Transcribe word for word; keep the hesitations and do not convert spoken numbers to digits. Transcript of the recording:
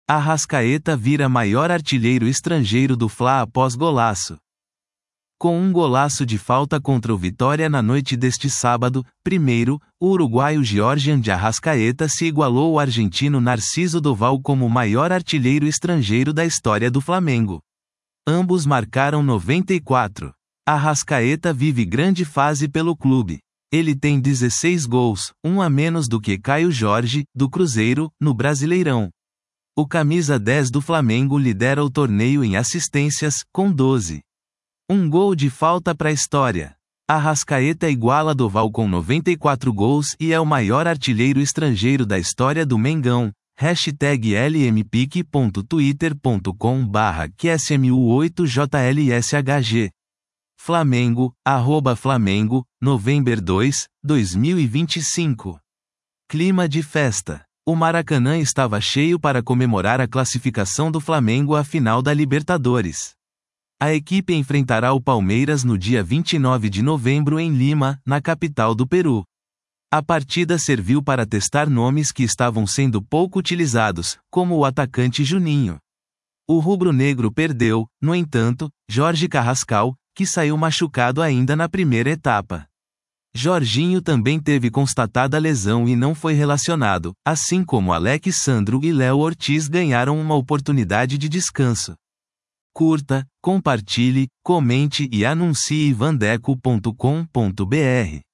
Arrascaeta vira maior artilheiro estrangeiro do Fla após golaço. Com um golaço de falta contra o Vitória na noite deste sábado, primeiro, o uruguaio Georgian de Arrascaeta se igualou ao argentino Narciso Doval como o maior artilheiro estrangeiro da história do Flamengo. Ambos marcaram noventa e quatro. Arrascaeta vive grande fase pelo clube. Ele tem dezesseis gols, um a menos do que Caio Jorge, do Cruzeiro, no Brasileirão. O camisa dez do Flamengo lidera o torneio em assistências, com doze. Um gol de falta para a história. Arrascaeta iguala Doval com noventa e quatro gols e é o maior artilheiro estrangeiro da história do Mengão. Hashtag L M P I C ponto twitter ponto com barra Q S M U oito J L S H G. Flamengo, arroba Flamengo, novembro dois, dois mil e vinte e cinco. Clima de festa. O Maracanã estava cheio para comemorar a classificação do Flamengo à final da Libertadores. A equipe enfrentará o Palmeiras no dia vinte e nove de novembro em Lima, na capital do Peru. A partida serviu para testar nomes que estavam sendo pouco utilizados, como o atacante Juninho. O rubro-negro perdeu, no entanto, Jorge Carrascal, que saiu machucado ainda na primeira etapa. Jorginho também teve constatada lesão e não foi relacionado, assim como Alex Sandro e Léo Ortiz ganharam uma oportunidade de descanso. Curta, compartilhe, comente e anuncie vandeco ponto com ponto br.